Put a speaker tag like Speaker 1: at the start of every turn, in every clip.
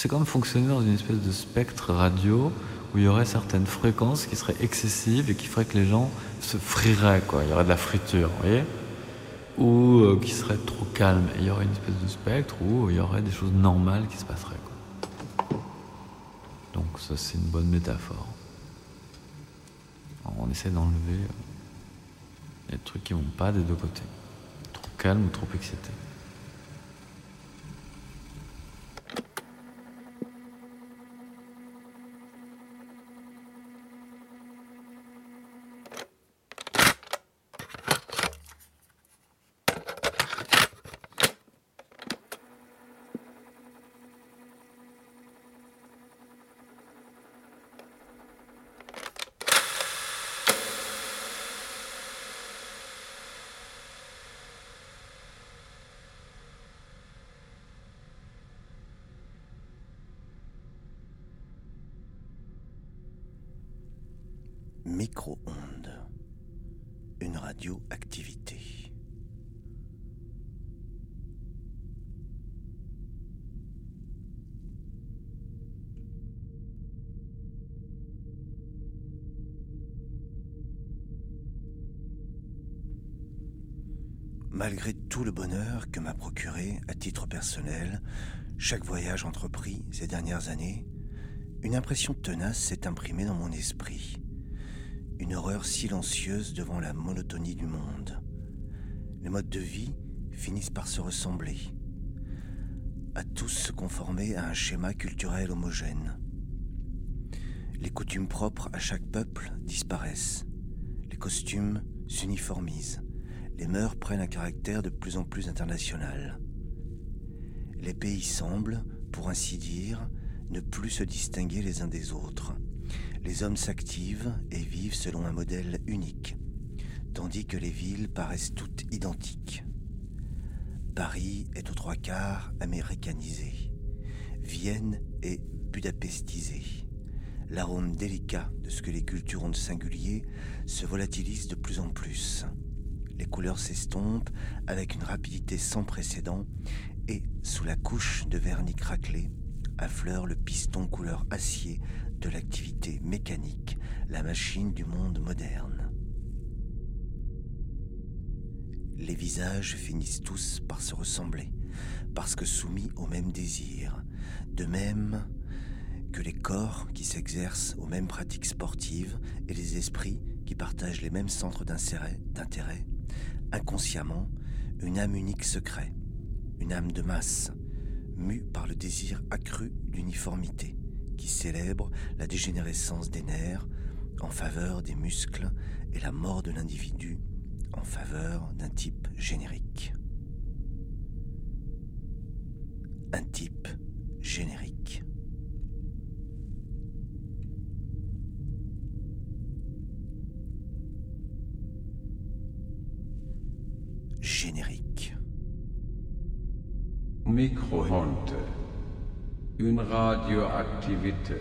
Speaker 1: c'est comme fonctionner dans une espèce de spectre radio où il y aurait certaines fréquences qui seraient excessives et qui feraient que les gens se frieraient, quoi. Il y aurait de la friture, vous voyez ? Ou qui serait trop calme. Et il y aurait une espèce de spectre où il y aurait des choses normales qui se passeraient, quoi. Donc ça, c'est une bonne métaphore. Alors, on essaie d'enlever les trucs qui vont pas des deux côtés. Trop calme ou trop excité.
Speaker 2: Micro-ondes, une radioactivité. Malgré tout le bonheur que m'a procuré, à titre personnel, chaque voyage entrepris ces dernières années, une impression tenace s'est imprimée dans mon esprit. Une horreur silencieuse devant la monotonie du monde. Les modes de vie finissent par se ressembler, à tous se conformer à un schéma culturel homogène. Les coutumes propres à chaque peuple disparaissent, les costumes s'uniformisent, les mœurs prennent un caractère de plus en plus international. Les pays semblent, pour ainsi dire, ne plus se distinguer les uns des autres. Les hommes s'activent et vivent selon un modèle unique, tandis que les villes paraissent toutes identiques. Paris est aux 3/4 américanisé. Vienne est budapestisée. L'arôme délicat de ce que les cultures ont de singulier se volatilise de plus en plus. Les couleurs s'estompent avec une rapidité sans précédent et, sous la couche de vernis craquelé, affleure le piston couleur acier de l'activité mécanique, la machine du monde moderne. Les visages finissent tous par se ressembler, parce que soumis au même désir, de même que les corps qui s'exercent aux mêmes pratiques sportives et les esprits qui partagent les mêmes centres d'intérêt, inconsciemment, une âme unique se crée, une âme de masse, mue par le désir accru d'uniformité, qui célèbre la dégénérescence des nerfs en faveur des muscles et la mort de l'individu en faveur d'un type générique. Un type générique. Générique.
Speaker 3: Micro-ondes, une radioactivité.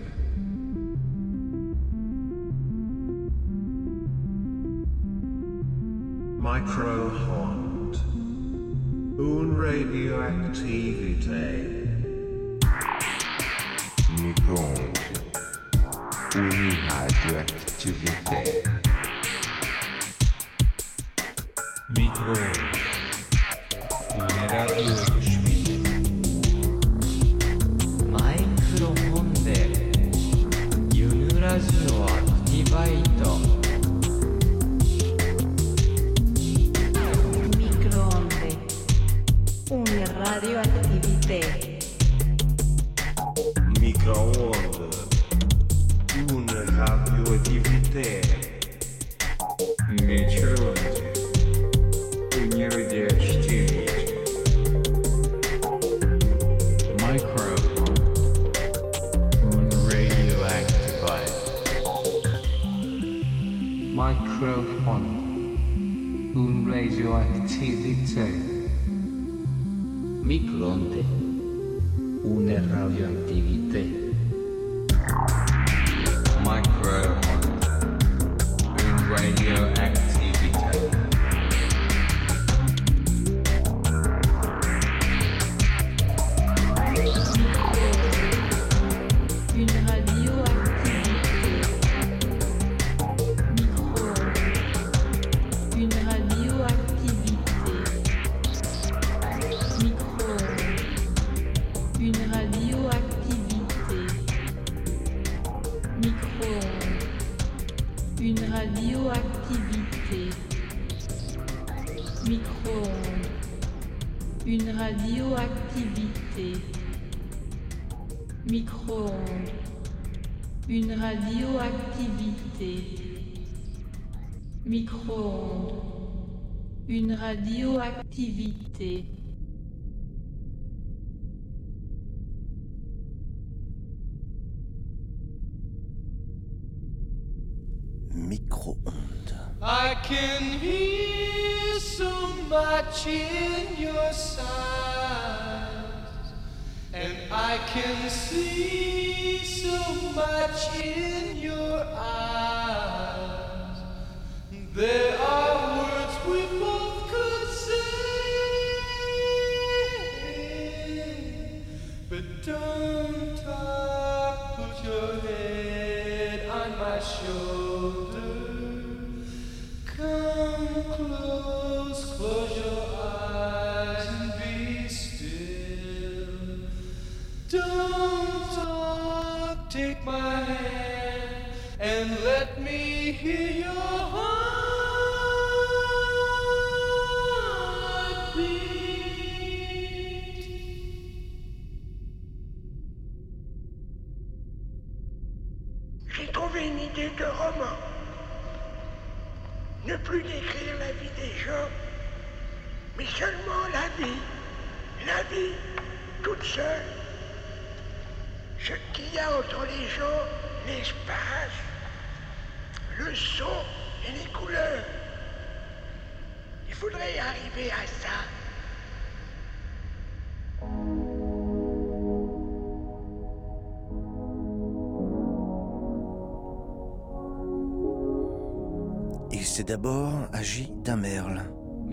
Speaker 4: Micro-ondes, une radioactivité.
Speaker 5: Micro-ondes, une radioactivité.
Speaker 6: Micro-ondes, une radioactivité. Micro-ondes, une radioactivité.
Speaker 7: Una radioactivité.
Speaker 4: Micro-ondes, une radioactivité.
Speaker 3: Micro-ondes, une radioactivité.
Speaker 1: Micro-ondes, une radioactivité.
Speaker 6: Micro-ondes, une radioactivité.
Speaker 8: Micro-ondes, une radioactivité.
Speaker 3: Micro-ondes, une radioactivité.
Speaker 7: une radioactivité. Micro-ondes, une radioactivité. Micro-ondes, une radioactivité.
Speaker 2: Micro-ondes.
Speaker 9: I can hear so much in your sighs, and I can see so much in your eyes. There are words we both could say, but don't talk, put your head on my shoulder. Come close, close your eyes and be still. Don't talk, take my hand and let me hear your heartbeat.
Speaker 10: J'ai trouvé une idée de roman. Ne plus décrire la vie des gens, mais seulement la vie toute seule. Ce qu'il y a entre les gens, l'espace, le son et les couleurs. Il faudrait arriver à ça.
Speaker 2: Il s'est d'abord agi d'un merle.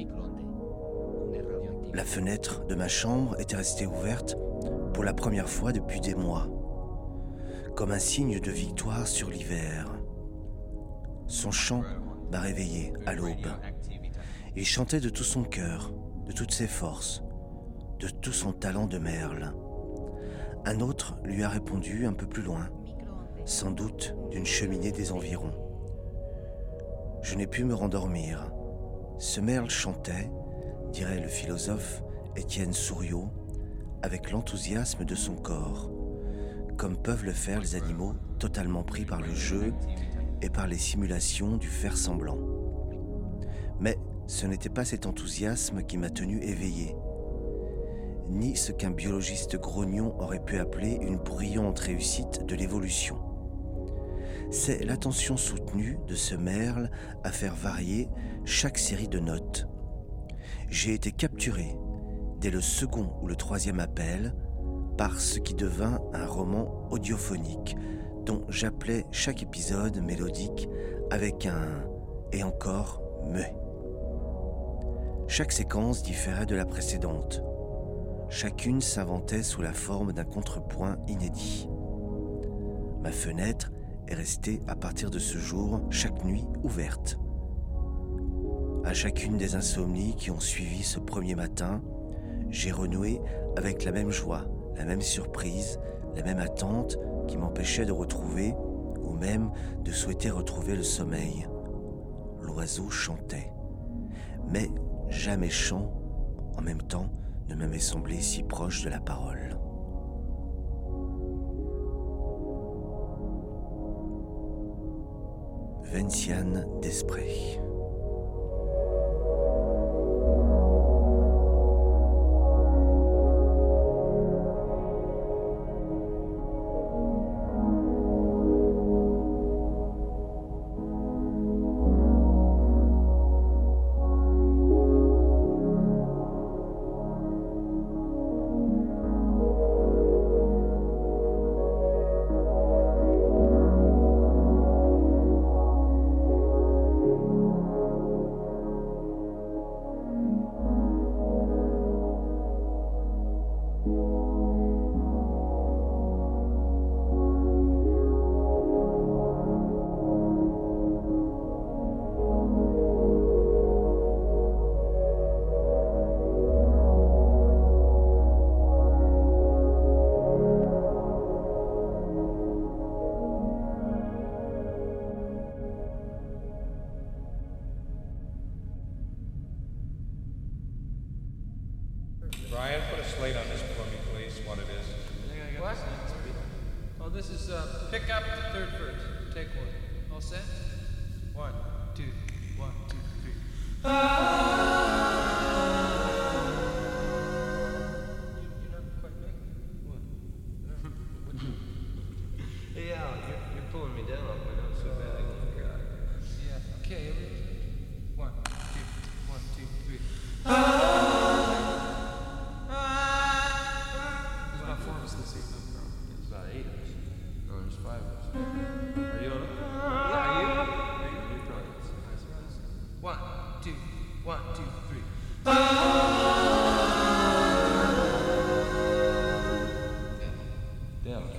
Speaker 2: La fenêtre de ma chambre était restée ouverte pour la première fois depuis des mois, comme un signe de victoire sur l'hiver. Son chant m'a réveillé à l'aube. Il chantait de tout son cœur, de toutes ses forces, de tout son talent de merle. Un autre lui a répondu un peu plus loin, sans doute d'une cheminée des environs. Je n'ai pu me rendormir. Ce merle chantait, dirait le philosophe Étienne Souriau, avec l'enthousiasme de son corps, comme peuvent le faire les animaux totalement pris par le jeu et par les simulations du faire semblant. Mais ce n'était pas cet enthousiasme qui m'a tenu éveillé, ni ce qu'un biologiste grognon aurait pu appeler une brillante réussite de l'évolution. C'est l'attention soutenue de ce merle à faire varier chaque série de notes. J'ai été capturé, dès le second ou le troisième appel, par ce qui devint un roman audiophonique dont j'appelais chaque épisode mélodique avec un « et encore muet ». Chaque séquence différait de la précédente. Chacune s'inventait sous la forme d'un contrepoint inédit. Ma fenêtre est restée à partir de ce jour chaque nuit ouverte. À chacune des insomnies qui ont suivi ce premier matin, j'ai renoué avec la même joie, la même surprise, la même attente qui m'empêchait de retrouver, ou même de souhaiter retrouver le sommeil. L'oiseau chantait, mais jamais chant, en même temps, ne m'avait semblé si proche de la parole. Vinciane Desprez.
Speaker 11: slate on this for me, please, what it is.
Speaker 9: What? Oh, this is pick up the third verse. Take one. All set? 1, 2, 1, 2, 3. You're not quite making it. What?
Speaker 12: Hey Al, you're pulling me down off my notes so bad I can't get it.
Speaker 9: Yeah. Okay. 1, 2, 1, 2, 3. There's about 4 of us this evening, girl.
Speaker 12: There's about 8 of us.
Speaker 9: No, there's 5 of us.
Speaker 12: Are you on it?
Speaker 9: Yeah, are you?
Speaker 12: You're probably nice.
Speaker 9: 1, 2, 1, 2, 3.
Speaker 12: Delicate.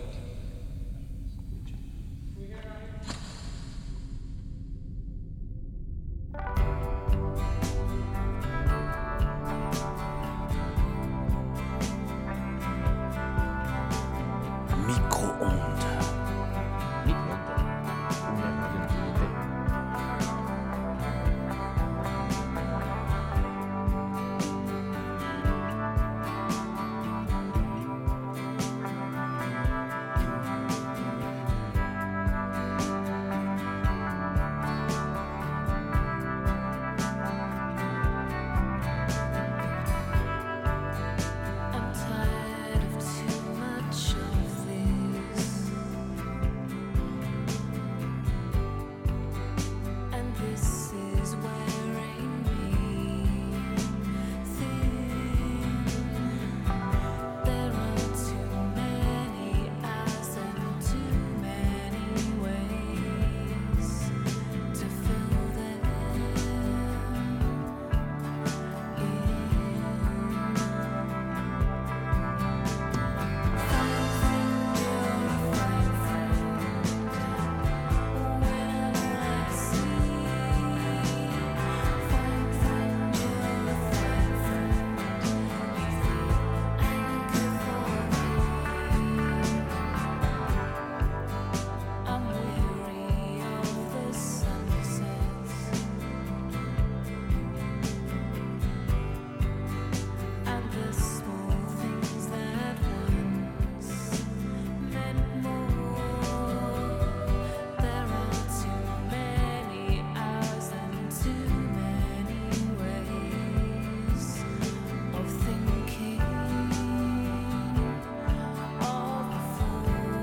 Speaker 2: Micro-ondes.
Speaker 8: Una radioattività.
Speaker 13: I'm tired of too much of this, and this is wearing me thin. There are too many eyes and too many ways to fill them in. I'm weary of the sunsets and the small things that once meant more. There are too many hours and too many ways of thinking of before.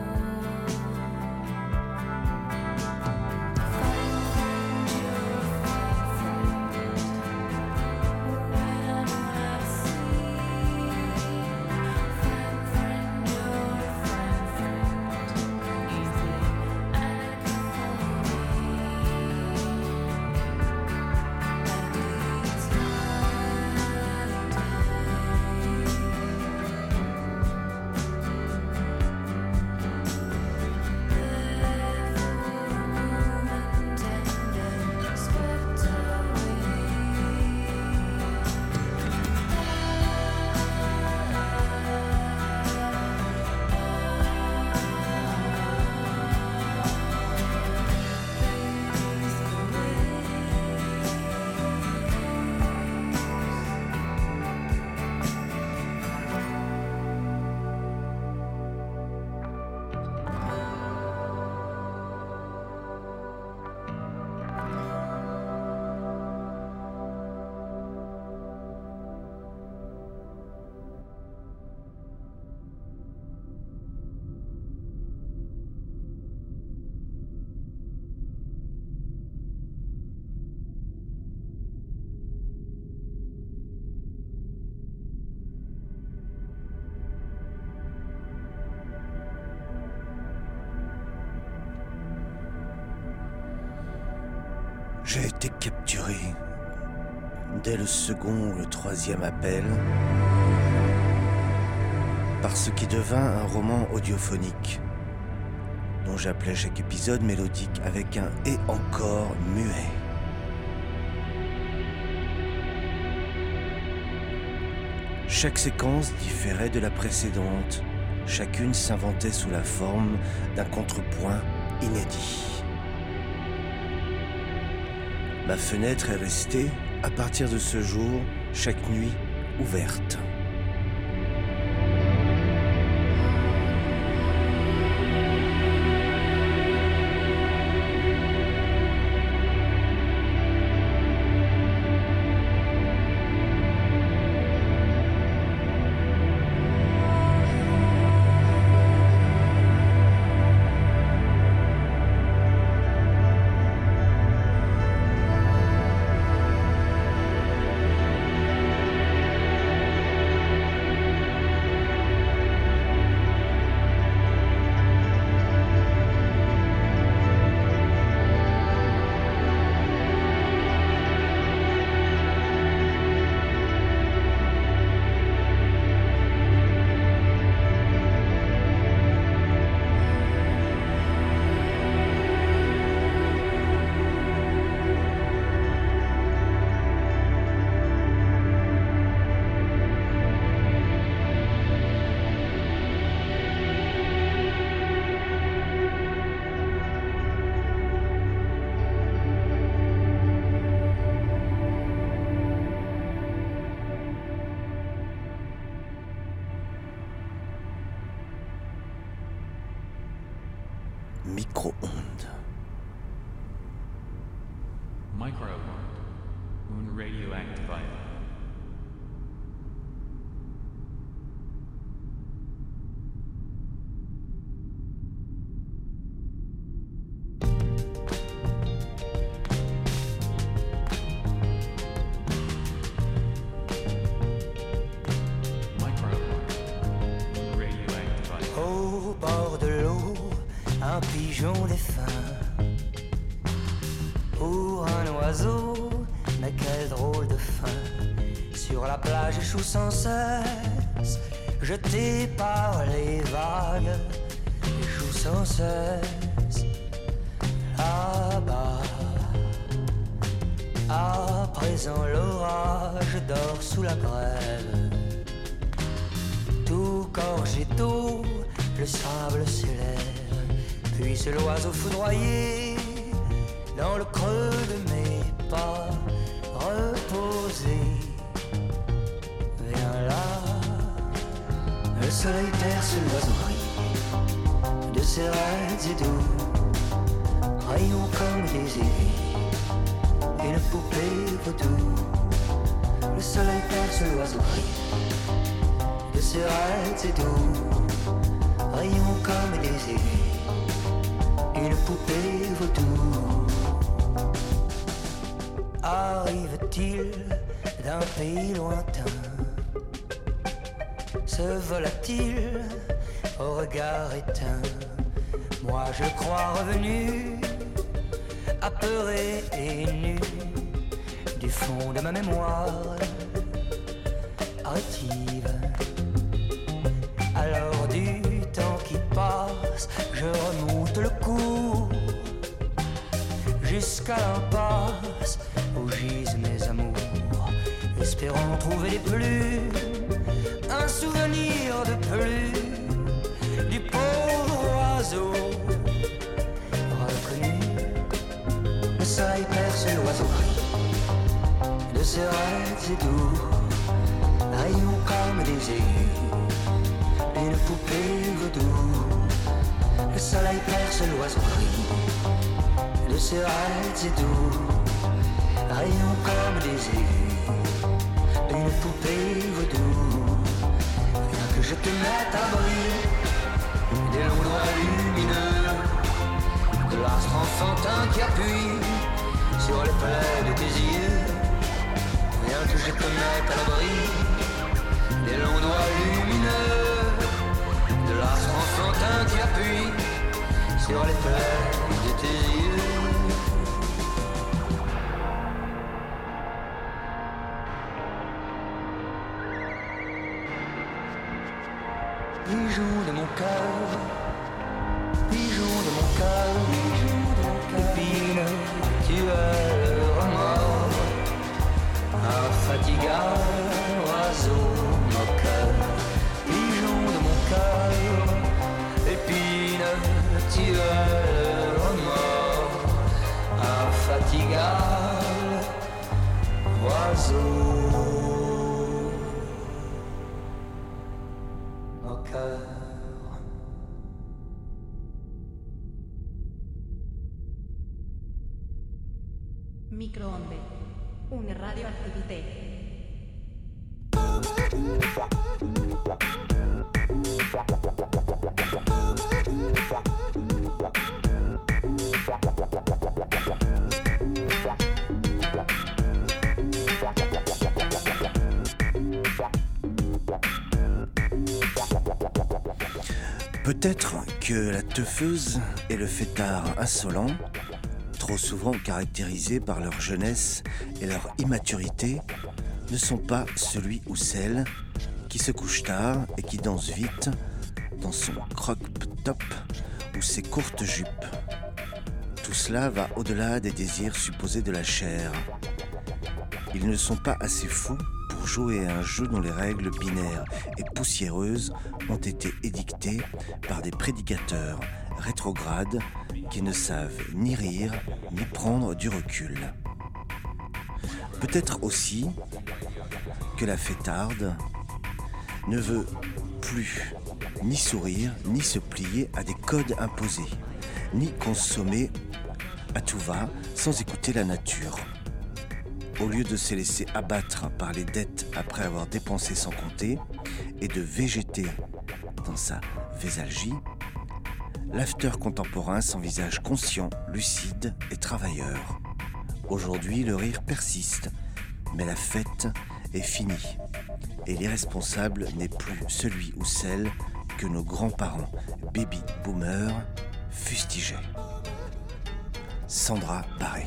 Speaker 2: J'ai été capturé dès le second ou le troisième appel par ce qui devint un roman audiophonique dont j'appelais chaque épisode mélodique avec un « et encore » muet. Chaque séquence différait de la précédente, chacune s'inventait sous la forme d'un contrepoint inédit. Ma fenêtre est restée, à partir de ce jour, chaque nuit ouverte. Micro-ondes.
Speaker 14: Micro-ondes. Un radioactive item.
Speaker 15: Au bord de l'eau, un pigeon défunt. Pour un oiseau, mais quel drôle de fin. Sur la plage échoue sans cesse, jeté par les vagues, échoue sans cesse. Là-bas, à présent l'orage dort sous la grève. Tout gorgé d'eau, le sable s'élève, puis c'est l'oiseau foudroyé dans le creux de mes pas, reposé. Viens là, le soleil perce l'oiseau gris de ses raids et doux, rayons comme des aiguilles, une poupée vaudou. Le soleil perce l'oiseau gris de ses raids et doux, rayons comme des aiguilles, une poupée vaudou. Arrive-t-il d'un pays lointain? Se vola-t-il au regard éteint? Moi je crois revenu, apeuré et nu, du fond de ma mémoire rétive. Alors du temps qui passe, je remonte le cours jusqu'à l'impasse où gisent mes amours, espérant trouver des plumes, un souvenir de plus du pauvre oiseau reconnu. Le soleil perce l'oiseau gris de ses raids et doux, rayons comme des aiguilles, une poupée vaudou. Le soleil perce l'oiseau gris de ses raids et doux, rayons comme des aiguilles, une poupée vaudou. Viens que je te mette à bris des longs doigts lumineux, de l'astre enfantin qui appuie sur les plaies de tes yeux. Viens que je te mette à l'abri des longs doigts lumineux, de l'astre enfantin qui appuie sur les plaies de tes yeux. Pigeon de mon cœur, pigeon de mon cœur, épine, tu es le remords, infatigable oiseau moqueur. Pigeon de mon cœur, épine, tu es le remords, infatigable oiseau.
Speaker 16: Microonde, una radioattività.
Speaker 2: Peut-être que la teufeuse et le fêtard insolent, trop souvent caractérisés par leur jeunesse et leur immaturité, ne sont pas celui ou celle qui se couche tard et qui danse vite dans son croque-top ou ses courtes jupes. Tout cela va au-delà des désirs supposés de la chair. Ils ne sont pas assez fous pour jouer à un jeu dont les règles binaires et poussiéreuses ont été édictées par des prédicateurs rétrogrades qui ne savent ni rire ni prendre du recul. Peut-être aussi que la fêtarde ne veut plus ni sourire, ni se plier à des codes imposés, ni consommer à tout va sans écouter la nature. Au lieu de se laisser abattre par les dettes après avoir dépensé sans compter et de végéter dans sa vésalgie, l'after contemporain s'envisage conscient, lucide et travailleur. Aujourd'hui, le rire persiste, mais la fête est finie. Et l'irresponsable n'est plus celui ou celle que nos grands-parents, baby boomers, fustigeaient. Sandra Barré.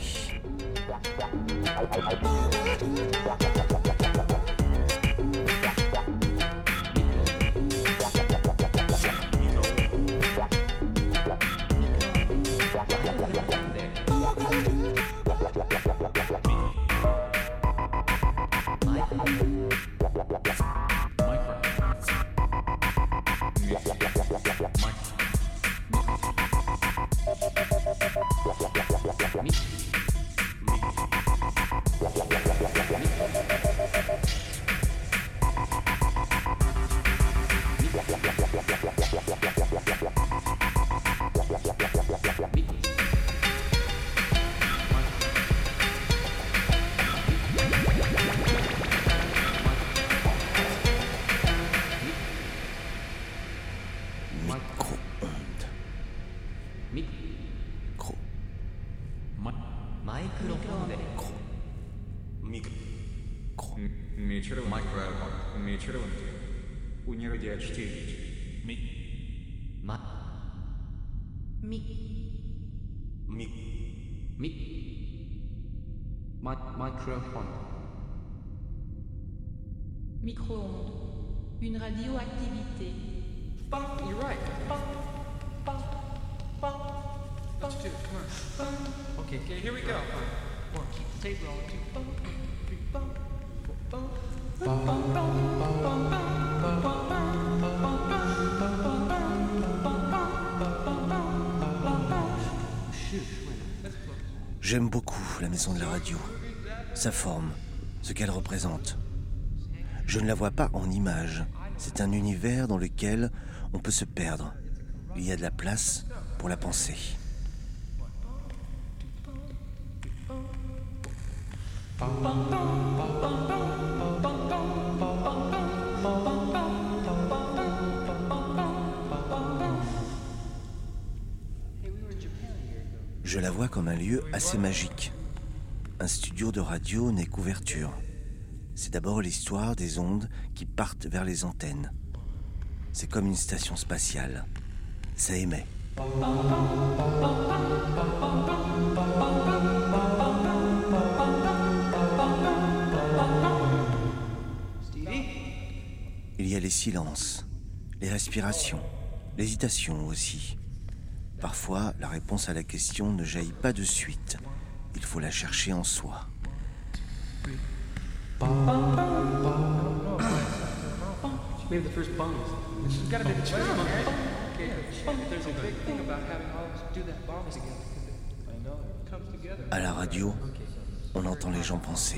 Speaker 6: Microphone.
Speaker 7: Micro-ondes. Une radioactivité.
Speaker 9: You're right. Let's do it. Come on. Okay, here we go. One, keep the tape rolling. 2, 3, 4.
Speaker 2: J'aime beaucoup la maison de la radio, sa forme, ce qu'elle représente. Je ne la vois pas en images. C'est un univers dans lequel on peut se perdre. Il y a de la place pour la pensée. Je la vois comme un lieu assez magique. Un studio de radio n'est qu'ouverture. C'est d'abord l'histoire des ondes qui partent vers les antennes. C'est comme une station spatiale. Ça émet. Il y a les silences, les respirations, l'hésitation aussi. Parfois, la réponse à la question ne jaillit pas de suite. Il faut la chercher en soi.
Speaker 9: Maybe the first bomb. It's gotta be the first bomb. There's a big thing about having all of us do that bomb together. I know. It comes together.
Speaker 2: À la radio, on entend les gens penser.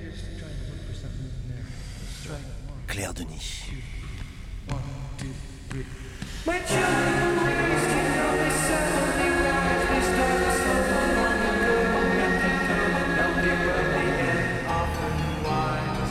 Speaker 2: Claire Denis.
Speaker 9: 1, 2, 3.
Speaker 15: My children raised here on the suddenly rise. We started something long ago. Nothing coming, nothing but the end. Often wise.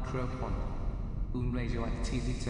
Speaker 6: Microphone. Une radioactivité.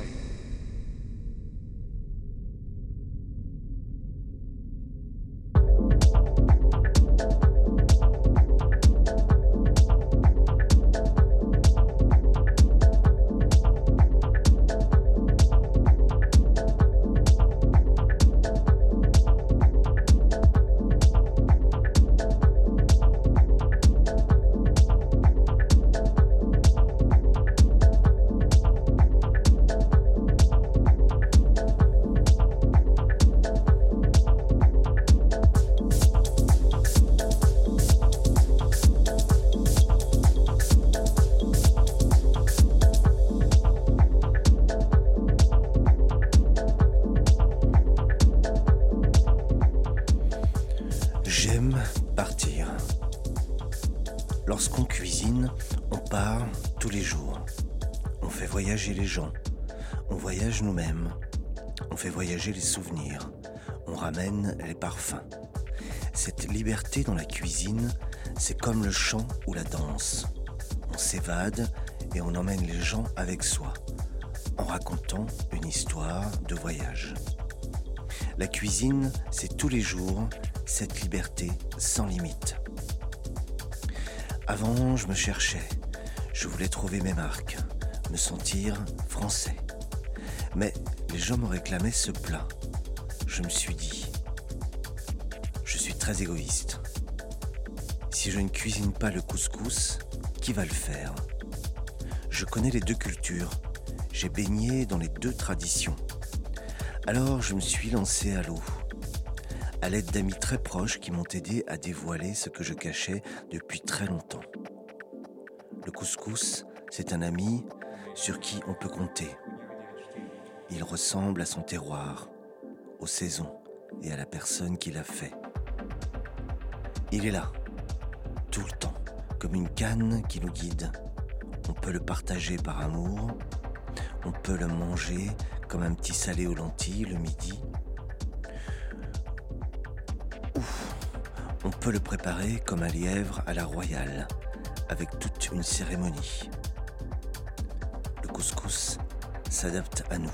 Speaker 2: J'aime partir. Lorsqu'on cuisine, on part tous les jours. On fait voyager les gens. On voyage nous-mêmes. On fait voyager les souvenirs. On ramène les parfums. Cette liberté dans la cuisine, c'est comme le chant ou la danse. On s'évade et on emmène les gens avec soi, en racontant une histoire de voyage. La cuisine, c'est tous les jours cette liberté sans limite. Avant, je me cherchais. Je voulais trouver mes marques, me sentir français. Mais les gens me réclamaient ce plat. Je me suis dit, je suis très égoïste. Si je ne cuisine pas le couscous, qui va le faire ? Je connais les deux cultures. J'ai baigné dans les deux traditions. Alors je me suis lancé à l'eau, à l'aide d'amis très proches qui m'ont aidé à dévoiler ce que je cachais depuis très longtemps. Le couscous, c'est un ami sur qui on peut compter. Il ressemble à son terroir, aux saisons et à la personne qui l'a fait. Il est là, tout le temps, comme une canne qui nous guide. On peut le partager par amour, on peut le manger comme un petit salé aux lentilles le midi. On peut le préparer comme un lièvre à la royale, avec toute une cérémonie. Le couscous s'adapte à nous.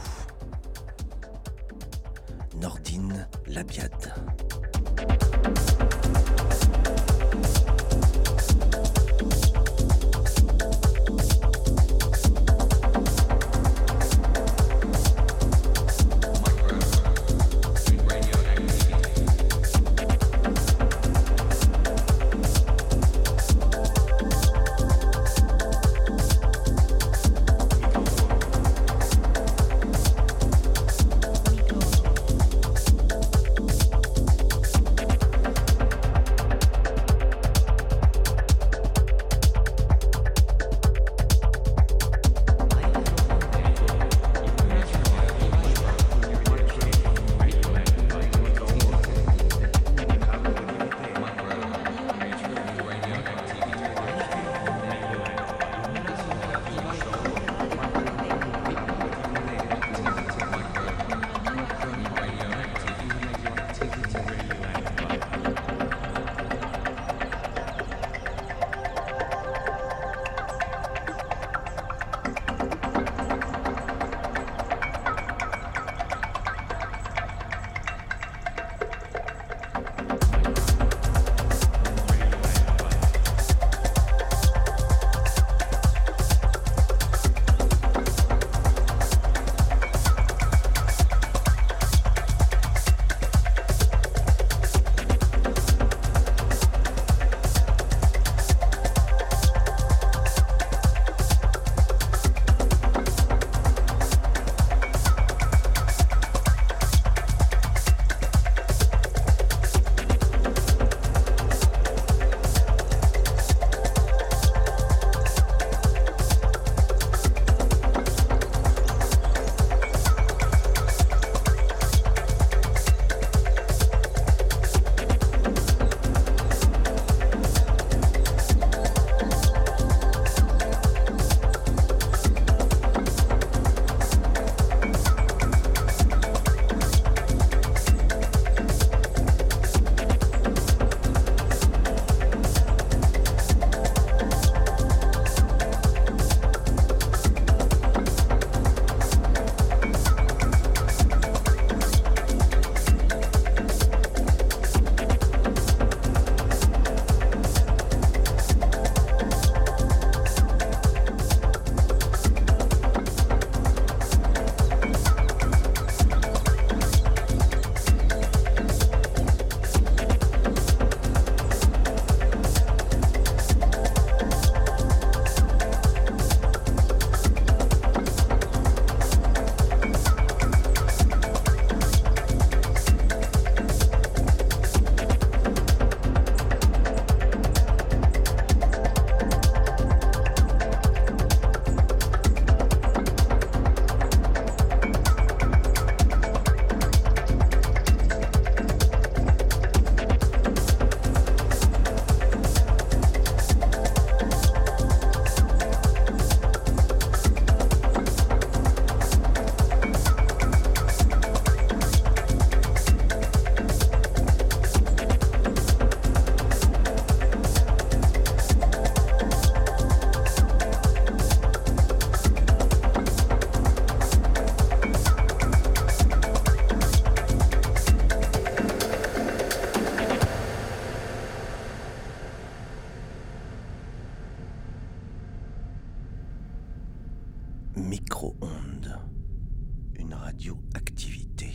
Speaker 2: Nordine Labiade. radioactivité.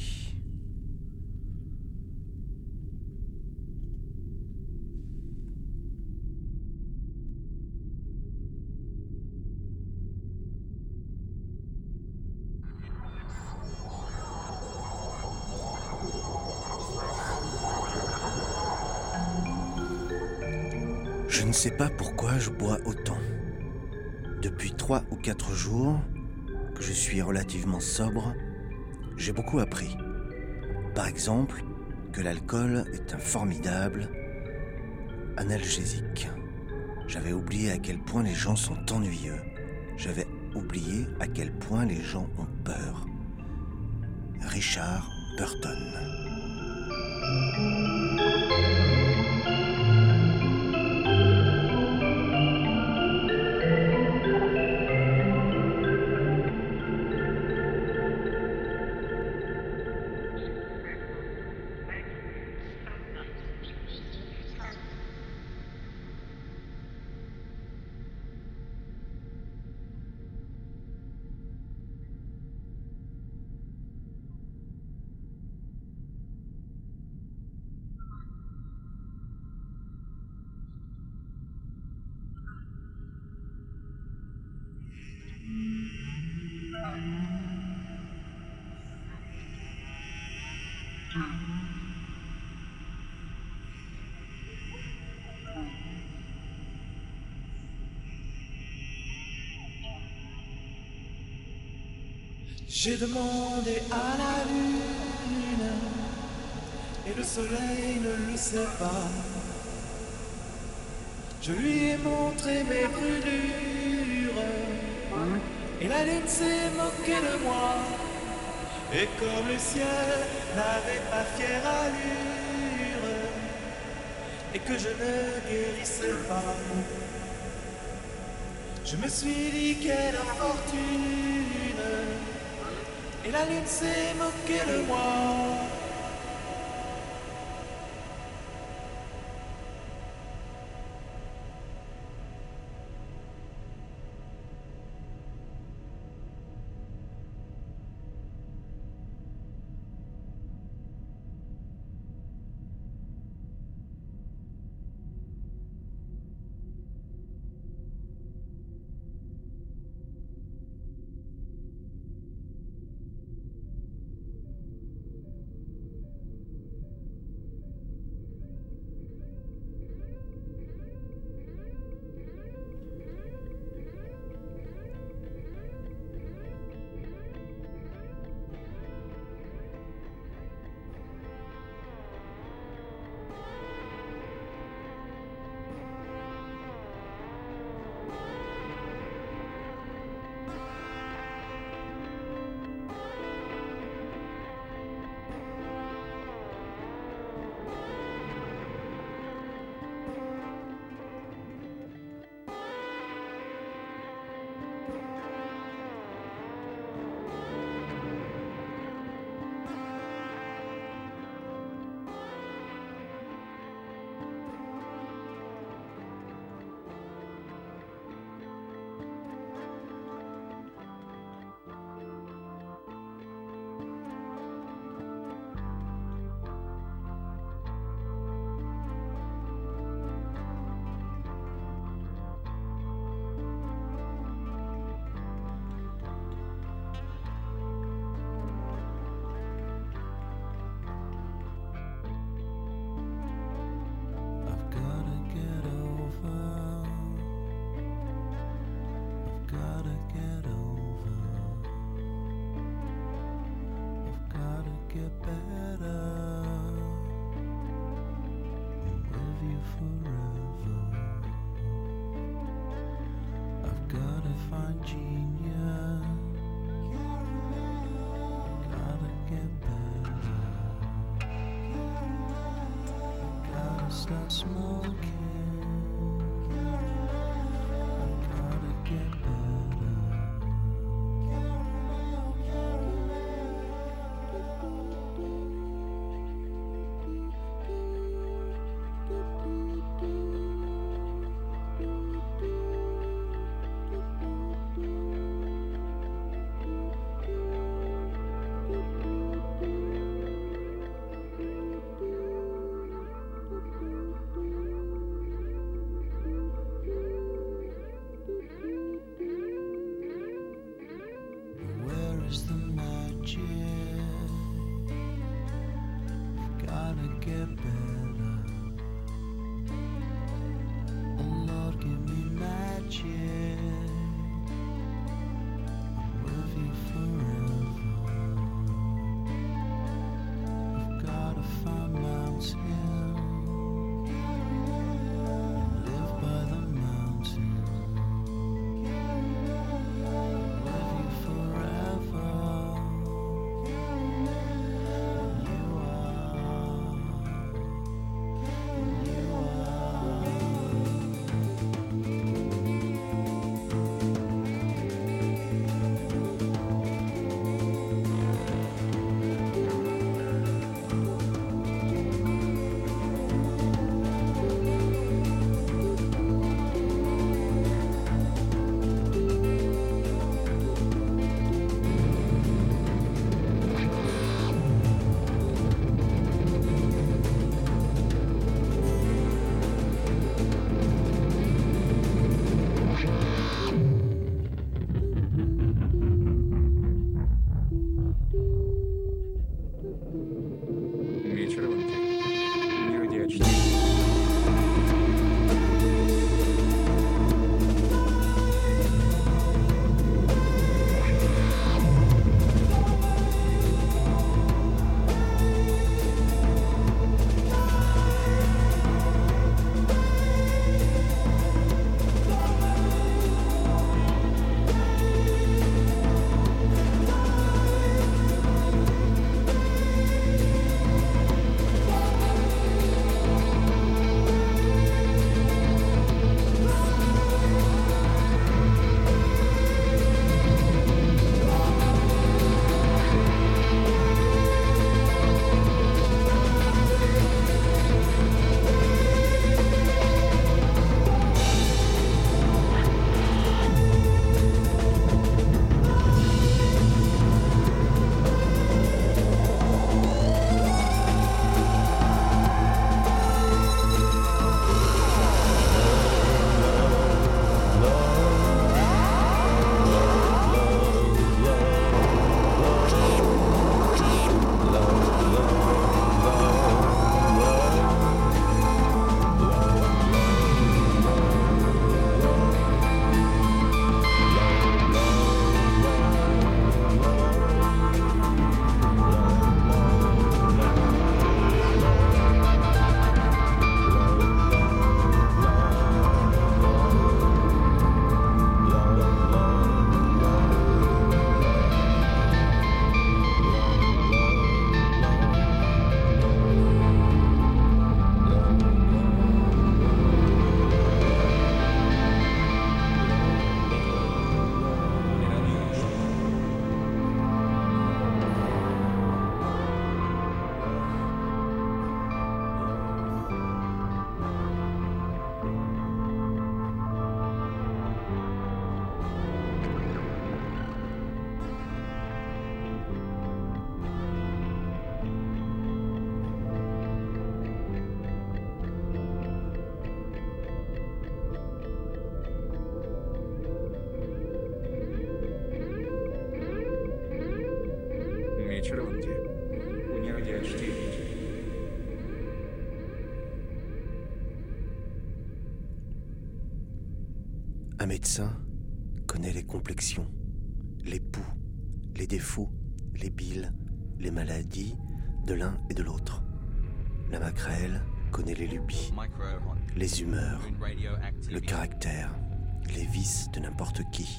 Speaker 2: Je ne sais pas pourquoi je bois autant. Depuis 3 ou 4 jours que je suis relativement sobre, j'ai beaucoup appris. Par exemple, que l'alcool est un formidable analgésique. J'avais oublié à quel point les gens sont ennuyeux. J'avais oublié à quel point les gens ont peur. Richard Burton.
Speaker 17: J'ai demandé à la lune et le soleil ne le sait pas. Je lui ai montré mes brûlures et la lune s'est moquée de moi. Et comme le ciel n'avait pas fière allure et que je ne guérissais pas, je me suis dit quelle infortune. Et la lune s'est moquée de moi.
Speaker 18: Stop smoking. I gotta get better. Gotta get better. Oh Lord, give me magic. I'm with you forever. I've gotta find mountain. Live by the mountain. With you forever.
Speaker 2: Un médecin connaît les complexions, les poux, les défauts, les biles, les maladies de l'un et de l'autre. La maquerelle connaît les lubies, les humeurs, le caractère, les vices de n'importe qui.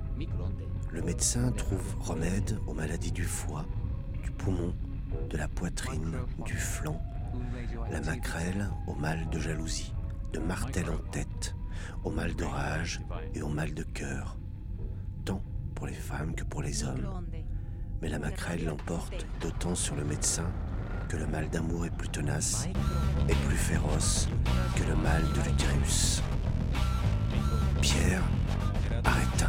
Speaker 2: Le médecin trouve remède aux maladies du foie, du poumon, de la poitrine, du flanc. La maquerelle au mal de jalousie, de martel en tête, au mal de rage et au mal de cœur, tant pour les femmes que pour les hommes. Mais la maquerelle l'emporte d'autant sur le médecin que le mal d'amour est plus tenace et plus féroce que le mal de l'utérus. Pierre Arétin.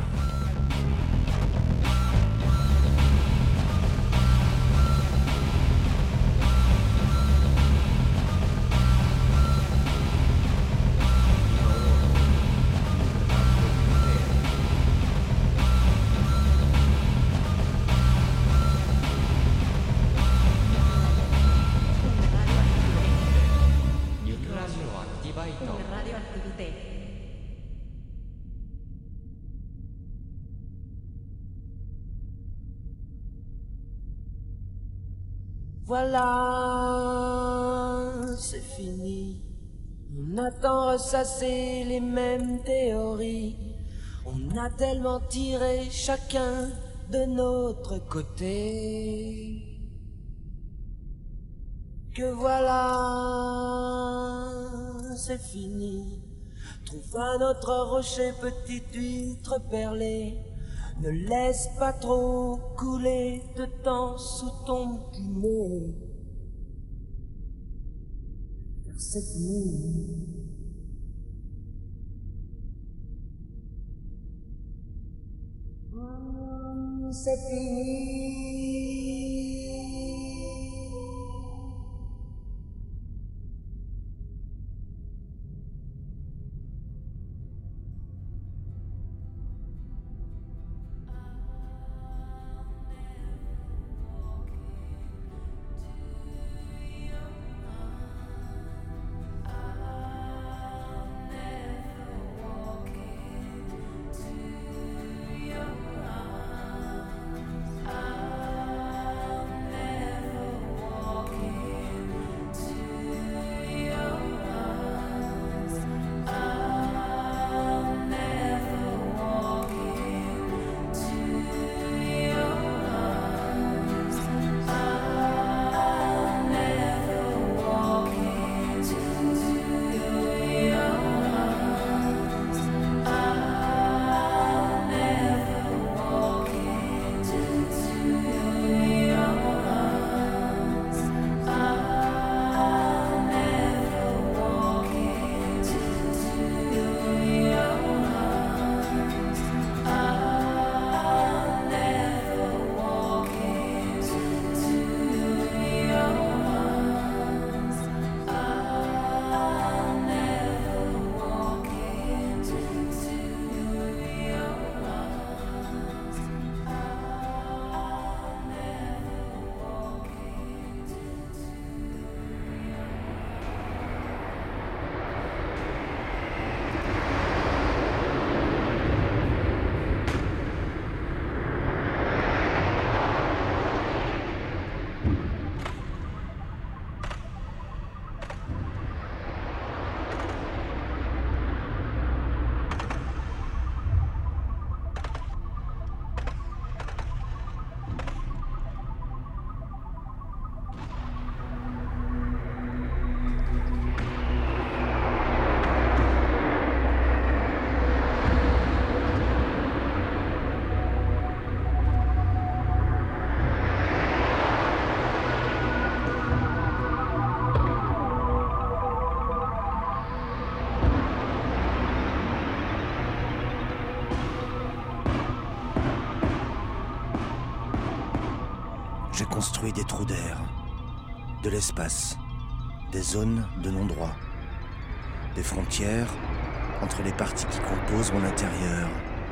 Speaker 19: Voilà, c'est fini. On a tant ressassé les mêmes théories. On a tellement tiré chacun de notre côté que voilà, c'est fini. Trouve un autre rocher, petite huître perlée. Ne laisse pas trop couler de temps sous ton plumeau. Car cette nuit, c'est fini.
Speaker 2: J'ai construit des trous d'air, de l'espace, des zones de non-droit, des frontières entre les parties qui composent mon intérieur.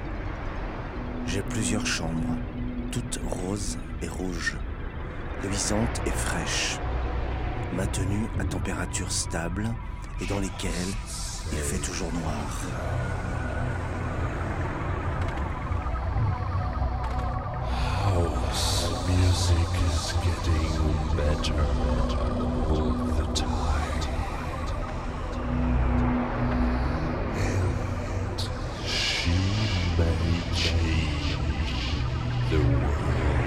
Speaker 2: J'ai plusieurs chambres, toutes roses et rouges, luisantes et fraîches, maintenues à température stable et dans lesquelles il fait toujours noir.
Speaker 4: House music is getting better all the time. And she may change the world.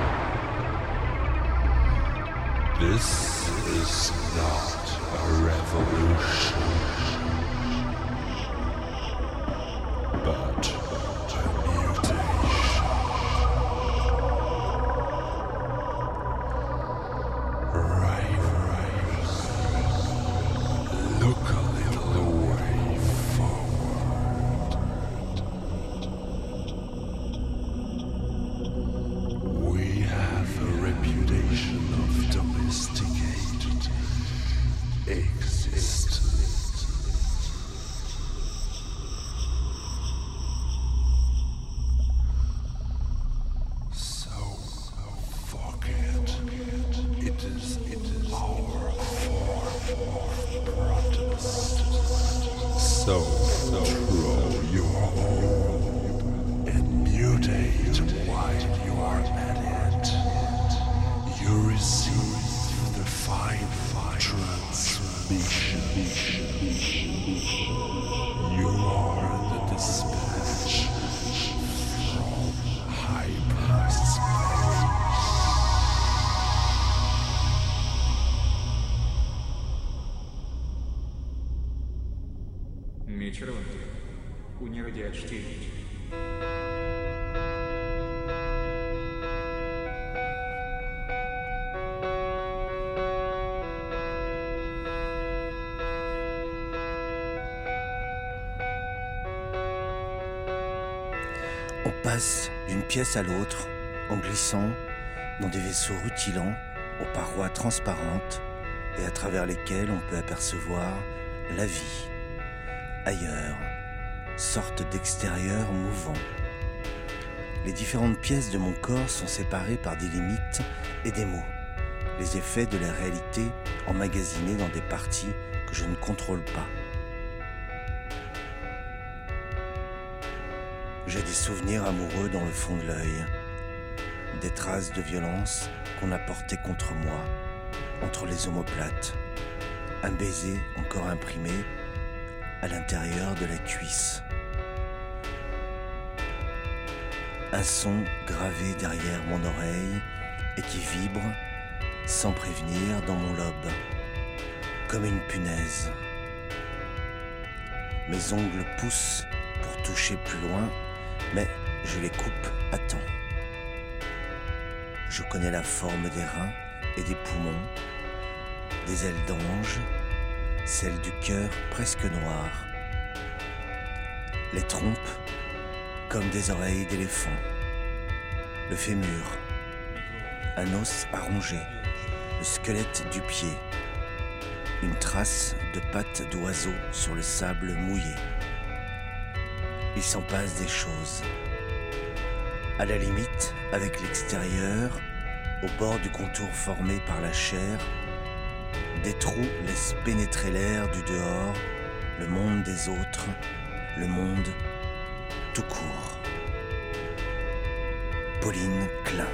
Speaker 4: This is not a revolution, but a mutation. Look a little way forward. We have a reputation of domesticated existence. So forget it is our form of protest. So throw your orb and mutate while you are at it. You receive You are the dispatch from hyperspace.
Speaker 14: Мечерванти. Униродиачтивич.
Speaker 2: On passe d'une pièce à l'autre en glissant dans des vaisseaux rutilants aux parois transparentes et à travers lesquels on peut apercevoir la vie. Ailleurs, sorte d'extérieur mouvant. Les différentes pièces de mon corps sont séparées par des limites et des mots, les effets de la réalité emmagasinés dans des parties que je ne contrôle pas. J'ai des souvenirs amoureux dans le fond de l'œil, des traces de violence qu'on a portées contre moi, entre les omoplates, un baiser encore imprimé à l'intérieur de la cuisse, un son gravé derrière mon oreille et qui vibre sans prévenir dans mon lobe, comme une punaise. Mes ongles poussent pour toucher plus loin, mais je les coupe à temps. Je connais la forme des reins et des poumons, des ailes d'ange, celle du cœur presque noir, les trompes comme des oreilles d'éléphant, le fémur, un os à ronger, le squelette du pied, une trace de pattes d'oiseau sur le sable mouillé. Il s'en passe des choses. À la limite, avec l'extérieur, au bord du contour formé par la chair, des trous laissent pénétrer l'air du dehors, le monde des autres, le monde tout court. Pauline Klein.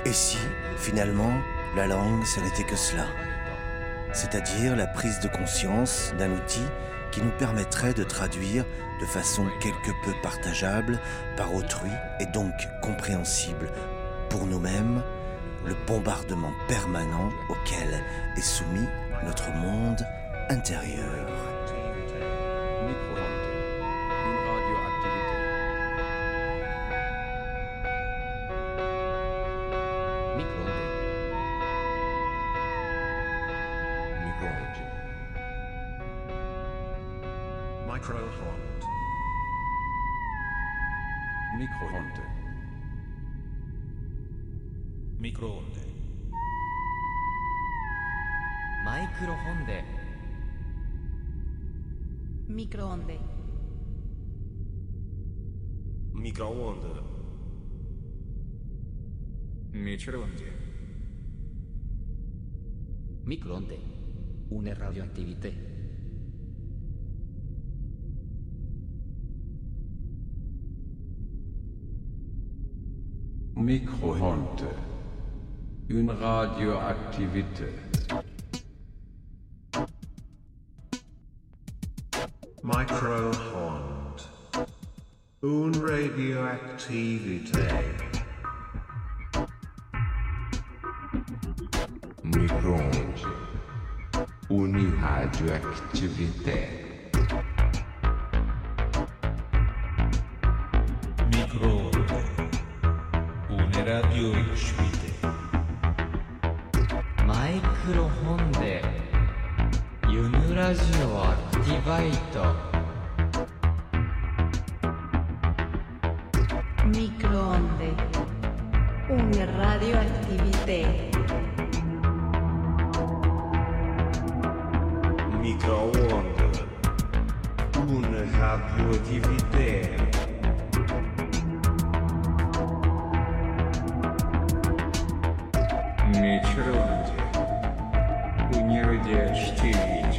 Speaker 2: Et si, finalement, la langue, ce n'était que cela, c'est-à-dire la prise de conscience d'un outil qui nous permettrait de traduire de façon quelque peu partageable par autrui et donc compréhensible pour nous-mêmes le bombardement permanent auquel est soumis notre monde intérieur.
Speaker 11: Microonde. Microonde.
Speaker 6: Microonde.
Speaker 16: Microonde.
Speaker 12: Microonde.
Speaker 14: Microonde.
Speaker 8: Microonde. Une radioactivité.
Speaker 3: Microonde. Une radioactivité.
Speaker 20: Microonde. Une radioactivité.
Speaker 5: Microonde. Une radioactivité.
Speaker 11: Microonde. Une radioactivité.
Speaker 6: Microonde. Une radioactivité.
Speaker 16: Microonde. Une radioactivité.
Speaker 20: Microonde. Une radioactivité.
Speaker 14: Microonde. Une radioactivité.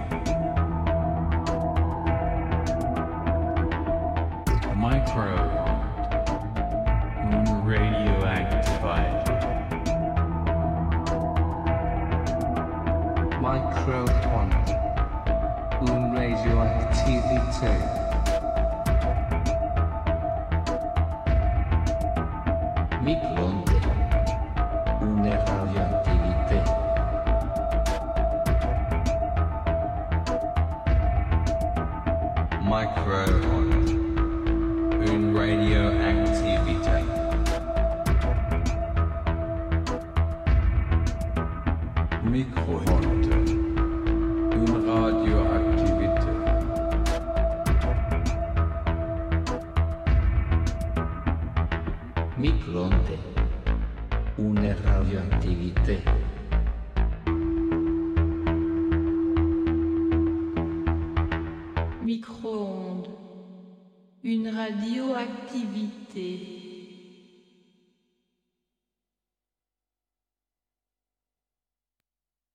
Speaker 14: Microonde. Une radioactivité.
Speaker 6: Microonde. Une radioactivité.
Speaker 8: Microonde. Une radioactivité.
Speaker 3: Microonde. Une radioactivité. Microonde. Une radioactivité.
Speaker 8: Microonde. Une radioactivité.
Speaker 7: Micro-ondes. Une radioactivité.